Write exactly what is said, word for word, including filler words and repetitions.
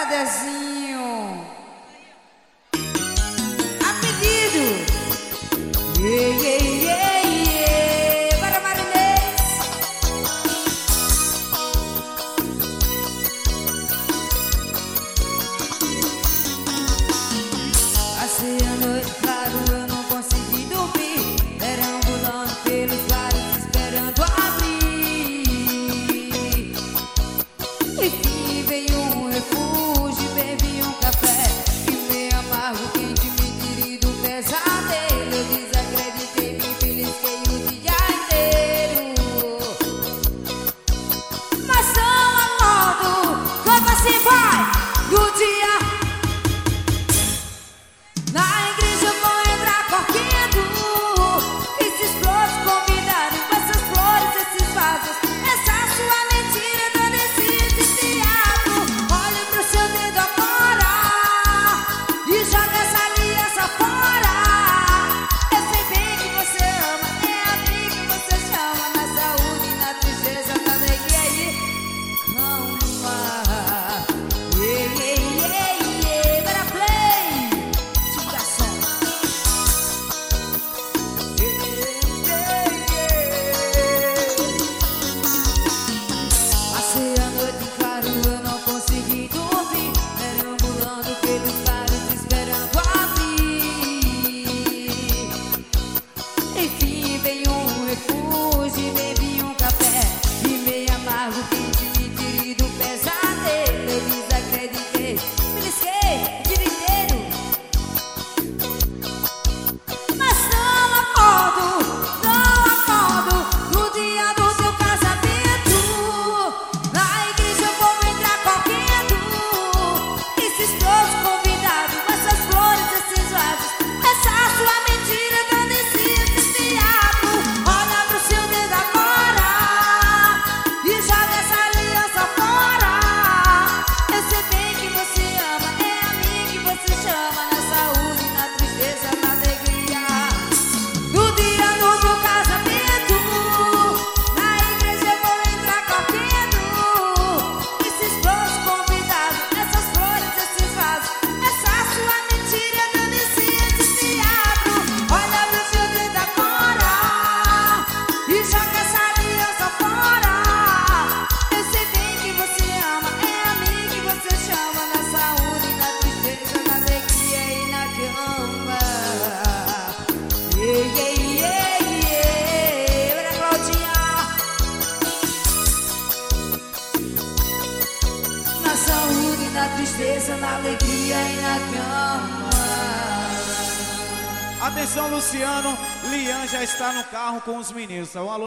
Dezinho. A pedido. Yeah, yeah, yeah, yeah. Para Marinês. Passei a noite, claro, eu não consegui dormir. Perambulando pelos bares, esperando abrir. Enfim, veio um refúgio, bebi um café. E meio amargo, quente, me tirei do pesadelo. Eu desacreditei, me belisquei o dia inteiro. Mas não acordo, como assim vai? No dia, na igreja eu vou entrar correndo. Esses flores convidaram, com essas flores, esses vasos. Essa sua mentira, dona, esse teatro. Olhe pro seu dedo agora e joga essa aliança fora. Eu sei bem que você ama, é a mim que você chama. Na saúde, na tristeza, na alegria e calma. Yeah, yeah, yeah, yeah. Bora play. Divulgação. Passei a noite claro, eu não consegui dormir. Perambulando pelos bares, esperando abrir. Enfim, veio um refúgio, bebi um café. E meio amargo, quente, me tirei do pesadelo. Eu desacreditei, me lisquei o dia inteiro. Mas não acordo, não acordo no dia do seu casamento. Na igreja eu vou entrar correndo. Esses todos convidados, essas flores, esses vasos. Essa sua mentira, dona, esse teatro. Olha pro seu dedo agora e joga essa aliança fora. Eu sei bem que você ama, é a mim que você chama. Na saúde, na tristeza, na alegria. No dia do meu casamento, na igreja eu vou entrar correndo. Esses dois convidados, essas flores, esses vasos. Essa sua mentira, dona, esse teatro. Olha pro seu dedo agora e joga essa aliança fora. Eu sei bem que você ama, é a mim que você chama. Na saúde, na tristeza, na alegria e na cama. Yeah, yeah, yeah, yeah. Olha, Claudinha. Na saúde, na tristeza, na alegria e na cama. Atenção, Luciano. Lian já está no carro com os meninos. Um alô.